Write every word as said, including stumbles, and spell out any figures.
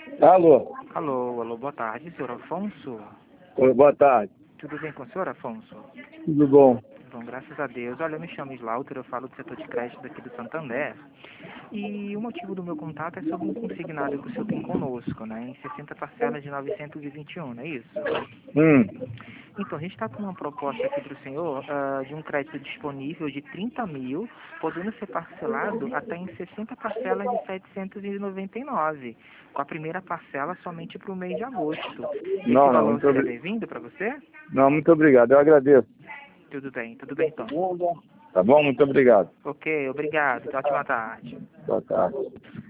Alô? Alô, alô, boa tarde, senhor Afonso. Oi, boa tarde. Tudo bem com o senhor, Afonso? Tudo bom? Bom, graças a Deus. Olha, eu me chamo Slaughter, eu falo do setor de crédito daqui do Santander. E o motivo do meu contato é sobre um consignado que o senhor tem conosco, né? Em sessenta parcelas de novecentos e vinte e um, não é isso? Hum. Então, a gente está com uma proposta aqui para o senhor ah, de um crédito disponível de trinta mil, podendo ser parcelado até em sessenta parcelas de setecentos e noventa e nove, com a primeira parcela somente para o mês de agosto. Esse Não, não, valor muito seria obrigado. bem-vindo para você? Não, muito obrigado. Eu agradeço. Tudo bem, tudo bem então. Tá bom? Muito obrigado. Ok, obrigado. Ótima tarde. Boa tarde.